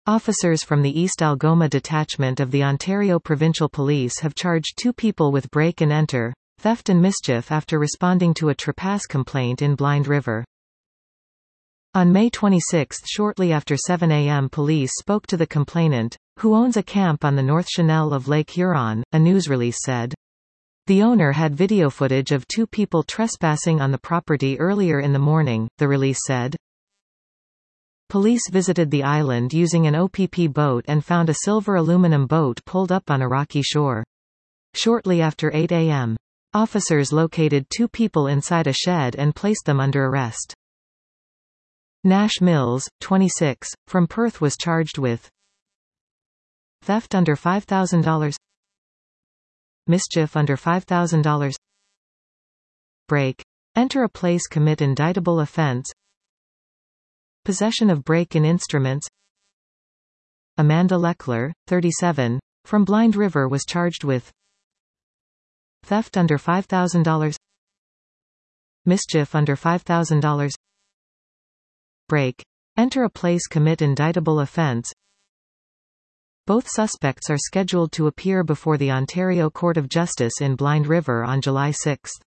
Officers from the East Algoma Detachment of the Ontario Provincial Police have charged 2 people with break and enter, theft and mischief after responding to a trespass complaint in Blind River. On May 26, shortly after 7 a.m., police spoke to the complainant, who owns a camp on the North Channel of Lake Huron, a news release said. The owner had video footage of 2 people trespassing on the property earlier in the morning, the release said. Police visited the island using an OPP boat and found a silver aluminum boat pulled up on a rocky shore. Shortly after 8 a.m., officers located 2 people inside a shed and placed them under arrest. Nash Mills, 26, from Perth was charged with theft under $5,000, mischief under $5,000, break, enter a place, commit indictable offense, possession of break-in instruments. Amanda Leckler, 37, from Blind River was charged with theft under $5,000, mischief under $5,000, break, enter a place, commit indictable offense. Both suspects are scheduled to appear before the Ontario Court of Justice in Blind River on July 6.